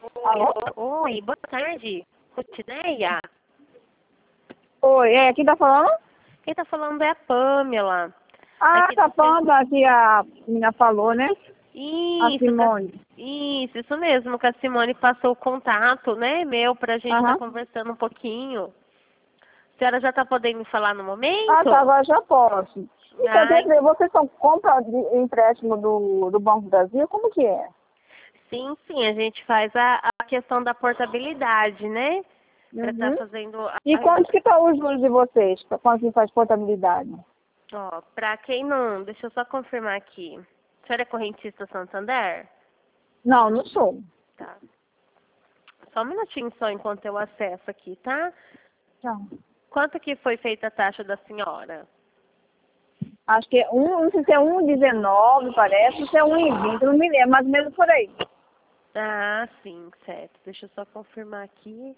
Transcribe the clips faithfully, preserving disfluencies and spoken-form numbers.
Alô? Oi, boa tarde. Rutineia? Oi, é, quem tá falando? Quem tá falando é a Pamela. Ah, Aqui tá do falando aqui a menina falou, né? A Isso, tá- Simone. isso, isso mesmo, que a Simone passou o contato, né, meu, pra gente estar Aham. conversando um pouquinho. A senhora já tá podendo me falar no Ah, momento? tá, agora já posso. Então, quer Ai, dizer, vocês são compra de empréstimo do, do Banco do Brasil? Como que é? sim, sim, a gente faz a, a questão da portabilidade, né? Pra estar Uhum. fazendo a, E quanto que tá os juros de vocês, pra- quando você faz portabilidade? ó, pra quem não, deixa eu só confirmar aqui. A senhora é correntista Santander? Não, não sou. Tá. Só um minutinho só enquanto eu acesso aqui, tá? Não. Quanto que foi feita a taxa da senhora? Acho que é um, não sei se é um e dezenove, parece, ou se é um e vinte, não me lembro, mais ou menos por aí. Ah, sim, certo. Deixa eu só confirmar aqui.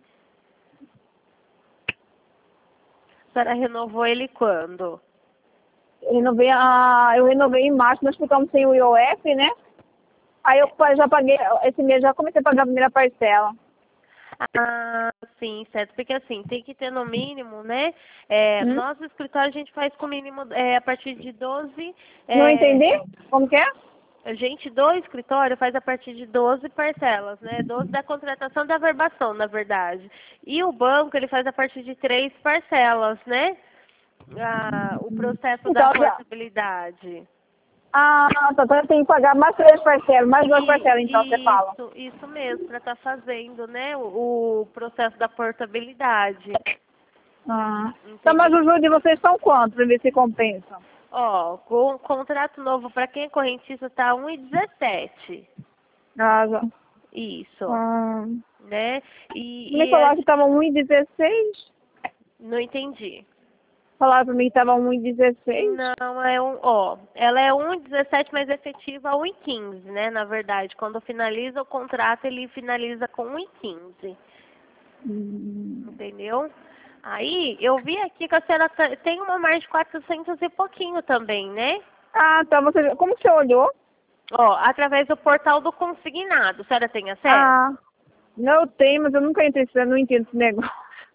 A senhora renovou ele quando? Eu renovei, a, eu renovei em março, nós ficamos sem o I O F, né? Aí eu pa- já paguei, esse mês já comecei a pagar a primeira parcela. Ah, sim, certo. Porque assim, tem que ter no mínimo, né? É, Hum? nosso escritório a gente faz com mínimo é, a partir de doze. Não É, entendi? Como que é? a gente do escritório faz a partir de doze parcelas, né? Doze da contratação da verbação, na verdade. E o banco, ele faz a partir de três parcelas, né? Ah, o processo da Então, já- portabilidade. ah, tá, então eu tenho que pagar mais três parcelas, mais duas parcelas, então, você E fala. isso, isso mesmo, para estar fazendo, né, o, o processo da portabilidade. Ah. Então, mas Entendeu? os juros de vocês são quanto, para ver se compensa? Ó, com contrato novo para quem é correntista tá um e dezessete. Ah, já. Isso, Ah. né? Me E, e falaram a- que estava um e dezesseis. não entendi. Falaram para mim que estava um e dezesseis. Não, é um, ó, ela é um e dezessete, mas efetiva um e quinze, né? Na verdade, quando finaliza o contrato, ele finaliza com um e quinze. Hum. Entendeu? Aí, eu vi aqui que a senhora ta- tem uma margem de quatrocentos e pouquinho também, né? Ah, tá. Você, como que você olhou? Ó, através do portal do consignado. A senhora tem acesso? Ah, não tenho, mas eu nunca entrei, eu não entendo esse negócio.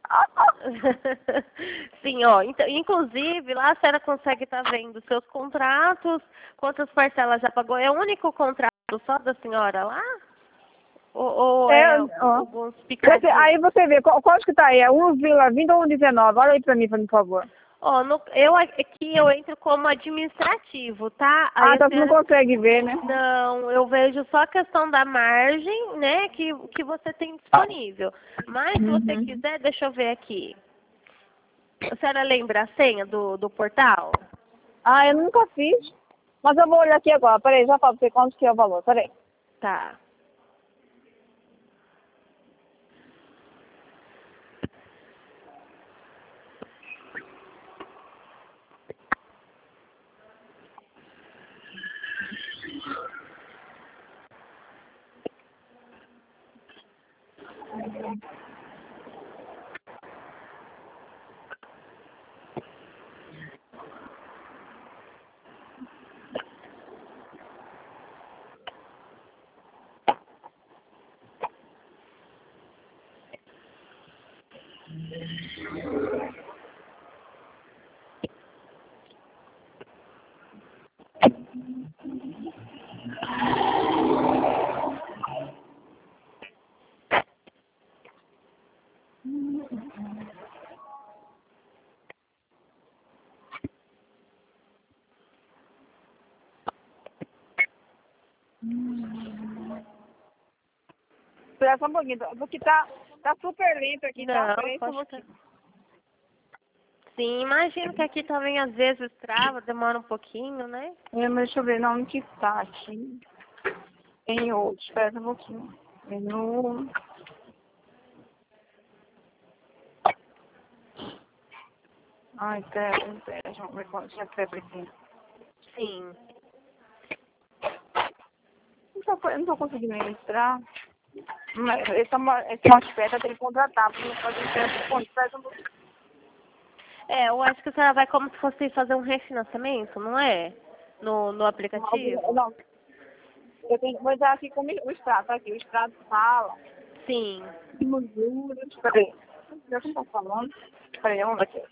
Sim, ó. Então, inclusive, lá a senhora consegue estar vendo seus contratos, quantas parcelas já pagou. É o único contrato só da senhora lá? Ou, ou É, é ó. alguns Você, aí picadinhos? você vê, qual, qual que tá aí? É um vírgula vinte ou um vírgula dezenove? Olha aí pra mim, por favor. Ó, no, eu aqui eu entro como administrativo, tá? Aí Ah, a tá, você não senhora. consegue ver, né? Não, eu vejo só a questão da margem, né, que, que você tem disponível. Mas se você Uhum. quiser, deixa eu ver aqui. A senhora lembra a senha do, do portal? Ah, eu nunca fiz. Mas eu vou olhar aqui agora. Peraí, já falo pra você quanto que é o valor. Peraí. Tá. Espera só um pouquinho, porque tá, tá super lento aqui, tá? Não, Peraí só um pode estar. pouquinho. Sim, imagino que aqui também às vezes trava, demora um pouquinho, né? É, mas deixa eu ver, não, onde que tá aqui? Em outros, espera só um pouquinho. Menu. Ai, pera, pera, deixa eu ver quanto já pera aqui. Sim. Não tô, eu não tô conseguindo entrar. Mas esse é uma, esse é uma espera, tem que contratar, porque não pode entrar por conta, faz um pouquinho. É, eu acho que a senhora vai como se fosse fazer um refinanciamento, não é? No, no aplicativo? Não, eu tenho que vou dar aqui com o extrato, aqui, o extrato fala. Sim. Os juros, peraí. Já que eu tô falando. Peraí, vamos aqui.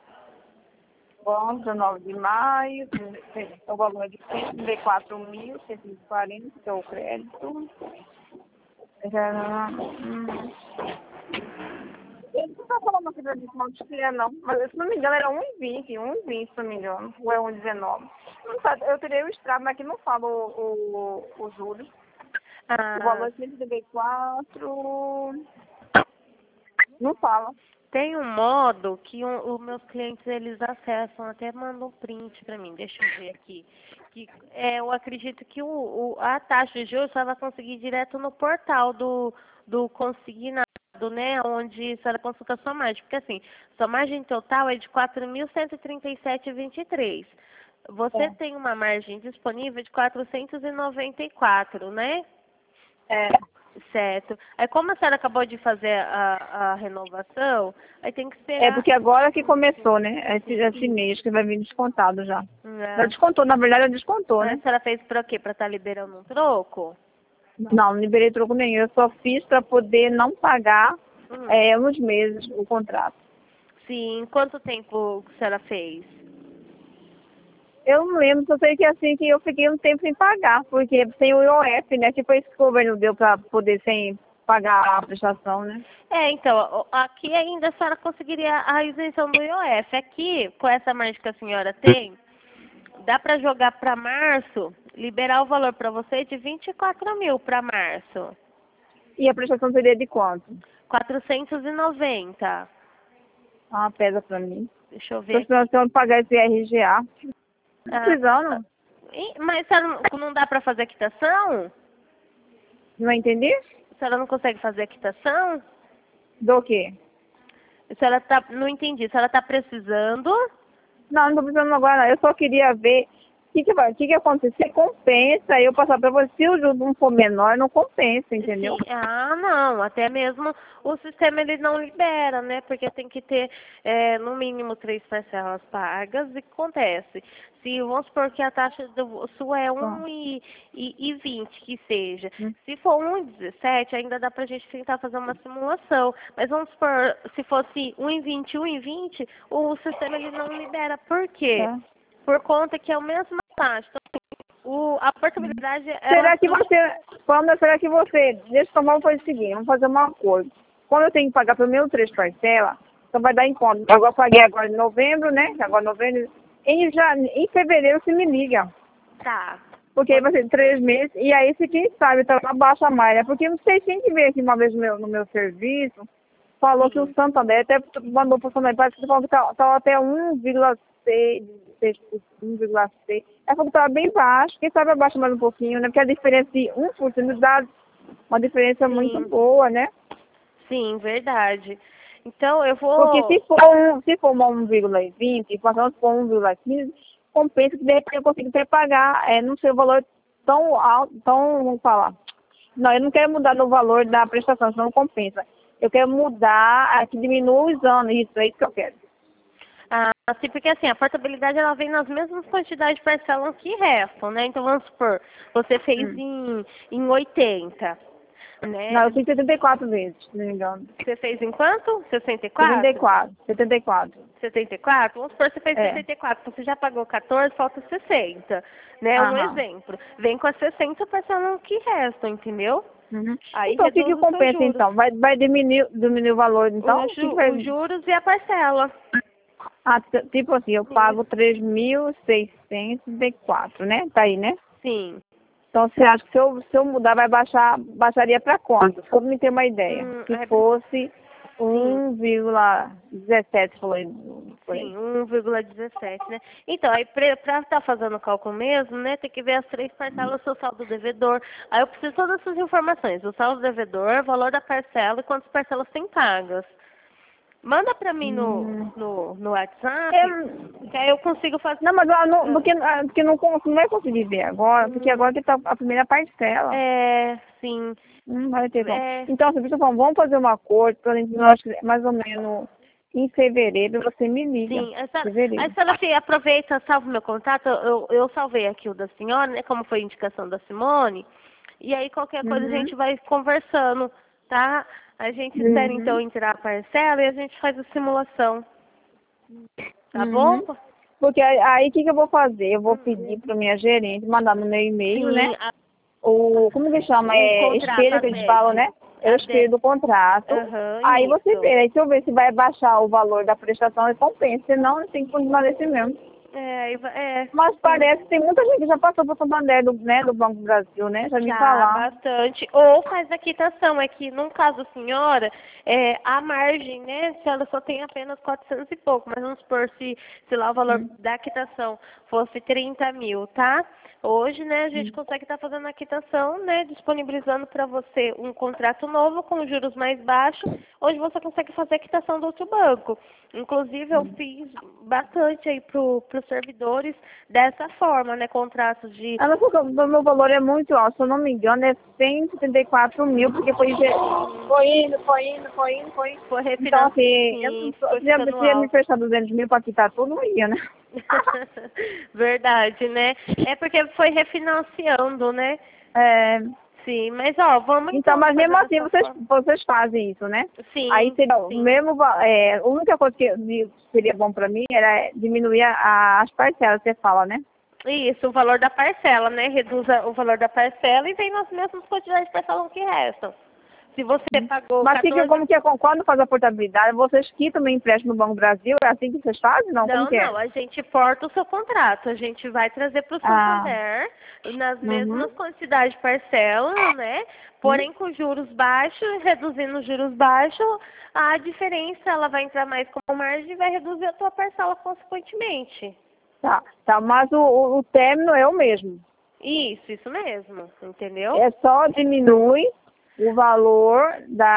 Bom, dezenove de maio, o valor é de cento e quatro mil, cento e quarenta, que é o crédito. Já, hum. Ele não tá falando aqui da desconto de que é, não. Mas, se não me engano, era um e vinte, um e vinte, se não me engano. Ou é um e dezenove. Não tá, eu teria o extrato, mas aqui não fala o, o, o juros. Ah, O valor é cento e trinta e quatro. Não fala. tem um modo que os meus clientes eles acessam, até mandam um print para mim, deixa eu ver aqui. Que, é, eu acredito que o, o, a taxa de juros você vai conseguir direto no portal do, do consignado, né? Onde você vai consultar sua margem. Porque assim, sua margem total é de quatro mil cento e trinta e sete vírgula vinte e três. Você É. tem uma margem disponível de quatrocentos e noventa e quatro, né? É. Certo. Aí como a senhora acabou de fazer a, a renovação, aí tem que É esperar. porque agora que começou, né? Esse, esse mês que vai vir descontado já. Já É. descontou, na verdade já descontou, Mas a né? senhora fez pra quê? Pra estar liberando um troco? Não, não liberei troco nenhum. Eu só fiz para poder não pagar Hum. é, uns meses o contrato. Sim. Quanto tempo que a senhora fez? Eu não lembro, só sei que assim que eu fiquei um tempo sem pagar, porque sem o I O F, né? Que foi isso que o governo deu para poder sem pagar a prestação, né? É, então, o- aqui ainda a senhora conseguiria a isenção do I O F. Aqui, com essa margem que a senhora tem, dá para jogar para março, liberar o valor para você de vinte e quatro mil para março. E a prestação seria de quanto? quatrocentos e noventa. Ah, pesa para mim. Deixa eu Tô ver. precisando pagar esse R G A. Ah, Precisando? e- mas a senhora não, não dá para fazer a quitação? Não entendi? A senhora não consegue fazer a quitação? Do quê? A senhora tá, não entendi. A senhora está precisando? Não, não tô precisando agora, não. Eu só queria ver o que, que vai, o que, que acontece. Se compensa eu passar para você. Se o juros não for menor, não compensa, entendeu? Sim. Ah, não. Até mesmo o sistema ele não libera, né? Porque tem que ter é, no mínimo três parcelas pagas. E o que acontece? Se vamos supor que a taxa do sua é Tá. um e vinte que seja. Hum. Se for um e dezessete, ainda dá pra gente tentar fazer uma simulação. Mas vamos supor, se fosse um e vinte, um e vinte, o sistema ele não libera. Por quê? Tá. Por conta que é a mesma taxa. Então, o, a portabilidade, ela... Será que você, quando será que você, deixa eu tomar uma coisa seguinte, vamos fazer uma coisa. Quando eu tenho que pagar pelo menos três parcelas, então vai dar em conta. Agora eu paguei agora em novembro, né? Agora em novembro. Em, já, em fevereiro você me liga. Tá. Porque aí vai ser três meses, e aí se quem sabe então abaixa mais, né? Porque não sei quem que veio aqui uma vez no meu, no meu serviço, falou que o Santander até mandou pro Santander, parece que falou que tá, tá até um vírgula seis, um vírgula seis. Ela falou que tava bem baixo, quem sabe abaixa mais um pouquinho, né? Porque a diferença de um por cento dá uma diferença muito Sim. boa, né? Sim, verdade. Então, eu Porque vou... se for, um, se for uma um vírgula vinte, passando por um vírgula quinze, compensa que de repente eu consigo até pagar, é, não sei o valor tão alto, tão, vamos falar. Não, eu não quero mudar no valor da prestação, senão não compensa. Eu quero mudar, a que diminua os anos, isso, é isso que eu quero. Ah, assim, porque assim, a portabilidade ela vem nas mesmas quantidades de parcelas que restam, né? Então, vamos supor, você fez Hum. em, em oitenta, né? Não, eu fiz setenta e quatro vezes, se não me engano. Você fez em quanto? sessenta e setenta e quatro? quatro, setenta e quatro. setenta e quatro? Vamos supor que você fez É. setenta e quatro, então você já pagou quatorze, falta sessenta, né? Um Aham. exemplo. Vem com as sessenta parcelas que restam, entendeu? Uhum. Aí Então, o que que reduz os seus compensa, juros. então? Vai, vai diminuir, diminuir o valor, então? Os, O que que ju- vai... os juros e a parcela. Ah, t- tipo assim, eu pago três mil seiscentos e quatro, né? Tá aí, né? Sim. Então, você acha que se eu, se eu mudar, vai baixar, baixaria para quanto? Só para me ter uma ideia. Hum, Se é- fosse um vírgula dezessete, falou aí. Por aí. Sim, um vírgula dezessete, né? Então, aí para estar fazendo o cálculo mesmo, né, tem que ver as três parcelas, o seu saldo devedor. Aí eu preciso de todas essas informações, o saldo devedor, valor da parcela e quantas parcelas tem pagas. Manda para mim no, Hum. no, no WhatsApp, Eu- que aí eu consigo fazer. não, mas ah, não, porque, ah, porque não, cons- não vai conseguir ver agora, porque Hum, agora que tá a primeira parcela. É, sim. Hum, vai ter como. É, Então, assim, pessoal, vamos fazer um acordo, pra gente, nós, mais ou menos em fevereiro, você me liga. sim. Essa, Fevereiro. aí, senhora Fia, aproveita, salva o meu contato. Eu, eu salvei aqui o da senhora, né? Como foi indicação da Simone. E aí qualquer coisa a Uhum. gente vai conversando. tá? A gente Uhum. espera então entrar a parcela e a gente faz a simulação. Tá Uhum. bom? Porque aí o que, que eu vou fazer? Eu vou pedir para minha gerente mandar no meu e-mail, né? Sim, a, O, como que chama? o É contrato, espelho a que eles D falam, E D. né? É o A espelho do contrato. Aham, Aí você isso. vê, aí se eu ver se vai baixar o valor da prestação e compensa, senão tem que continuar nesse mesmo. É, aí vai- é, Mas sim. parece que tem muita gente que já passou por Santander, do, né, do Banco do Brasil, né? Já me Já, falar. bastante. Ou faz a quitação. É que, no caso da senhora, é, a margem, né? Se ela só tem apenas quatrocentos e pouco, mas vamos supor se, se lá o valor Hum. da quitação fosse trinta mil, tá? Hoje, né, a gente Hum. consegue estar fazendo a quitação, né, disponibilizando para você um contrato novo com juros mais baixos. Hoje você consegue fazer a quitação do outro banco. Inclusive, eu fiz bastante aí para os servidores dessa forma, né, contratos de... Ah, mas porque o meu valor é muito alto, se eu não me engano, é cento e setenta e quatro mil, porque foi, foi indo, foi indo, foi indo, foi indo. Foi Então, refinançado, assim, eu, sim, se foi ia ficando se ia me alto. fechar duzentos mil para quitar tudo, não ia, né? Verdade, né? É porque foi refinanciando, né? É, Sim, mas ó, vamos então, então mas fazer mesmo assim, dessa vocês, forma. vocês fazem isso, né? Aí Sim, seria o sim. mesmo, va- é, a única coisa que de- seria bom para mim era diminuir a- as parcelas, você fala, né? Isso, o valor da parcela, né? Reduz a- o valor da parcela e vem nas mesmas quantidades de parcelas que restam. Se você pagou Mas fica quatorze... como que é, quando faz a portabilidade, vocês quitam o empréstimo no Banco do Brasil, é assim que vocês fazem? Não, como Não, que é? não, a gente porta o seu contrato, a gente vai trazer para o Ah, Santander nas uhum. mesmas quantidades de parcela, né? Hum? Porém com juros baixos, reduzindo os juros baixos, a diferença ela vai entrar mais como margem e vai reduzir a tua parcela consequentemente. Tá, tá, mas o, o, o término é o mesmo. Isso, isso mesmo, entendeu? É só diminui o valor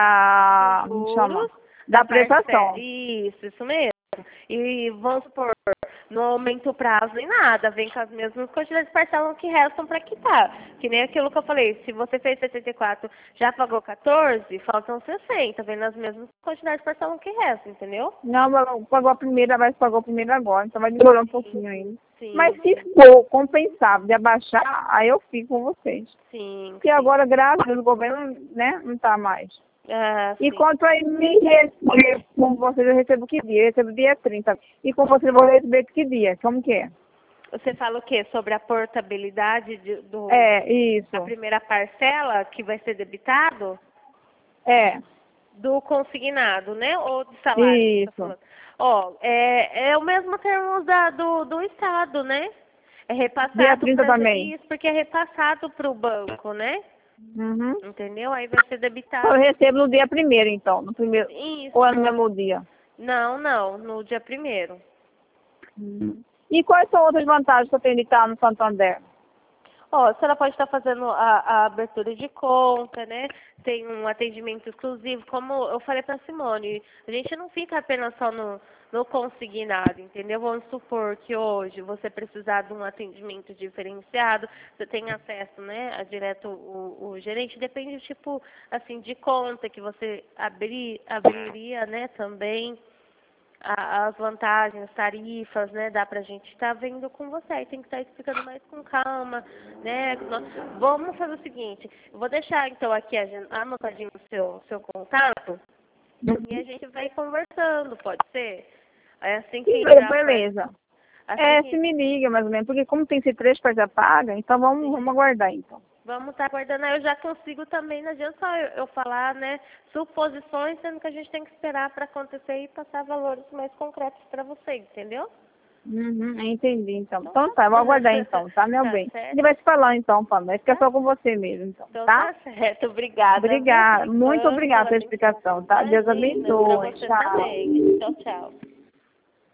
da, Dos como chama? juros Da da parcela. prestação. Isso, isso mesmo. E vamos supor, não aumenta o prazo nem nada, vem com as mesmas quantidades de parcelas que restam para quitar. Que nem aquilo que eu falei, se você fez setenta e quatro, já pagou quatorze, faltam sessenta, vem nas mesmas quantidades de parcelas que restam, entendeu? Não, mas pagou a primeira, mas pagou a primeira agora, então vai demorar um pouquinho ainda. Sim, Mas se for compensável de abaixar, aí eu fico com vocês. sim, Porque sim. agora, graças a Deus, o governo, né, não tá mais. Ah, E sim. quanto a me receber, com vocês eu recebo que dia? Eu recebo dia trinta. E com vocês eu vou receber que dia? Como que é? Você fala o quê? Sobre a portabilidade de- do, É, isso. da primeira parcela que vai ser debitado? É, Do consignado, né? Ou do salário? que você tá isso. falando? Ó, é, é o mesmo termo da, do, do Estado, né? É Dia repassado trinta para também. isso, porque é repassado para o banco, né? Uhum. Entendeu? Aí vai ser Eu debitado. recebo no dia primeiro, então. No primeiro. Ou é no Isso. mesmo dia? Não, não, no dia primeiro. Uhum. E quais são outras vantagens que eu tenho de estar no Santander? Ó, a senhora pode estar fazendo a, a abertura de conta, né? Tem um atendimento exclusivo, como eu falei para Simone, a gente não fica apenas só no, no consignado, entendeu? Vamos supor que hoje você precisar de um atendimento diferenciado, você tem acesso, né, a direto o, o gerente, depende do tipo, assim, de conta que você abrir, abriria, né, também. A- as vantagens, tarifas, né, dá pra gente estar vendo com você, aí tem que estar explicando mais com calma, né, Nós- vamos fazer o seguinte, eu vou deixar então aqui agen- anotadinho o seu, seu contato, e a gente vai conversando, pode ser? Aí assim que Sim, entrar, beleza. assim É, que se me liga mais ou menos, porque como tem esse três para já paga, então vamos, vamos aguardar então. vamos estar aguardando, aí eu já consigo também, não adianta só eu, eu falar, né, suposições, sendo que a gente tem que esperar para acontecer e passar valores mais concretos para você, entendeu? Uhum, entendi então. Então tá, vou aguardar então, tá, meu Tá bem? A certo. gente vai se falar então, Pamela. Fica só com você mesmo, então, Então tá? tá certo, obrigada. viu, por Obrigada, muito enquanto, obrigada pela pela atenção. explicação, tá? Deus Imagina, pra abençoe. você Tchau. também. Tchau, tchau.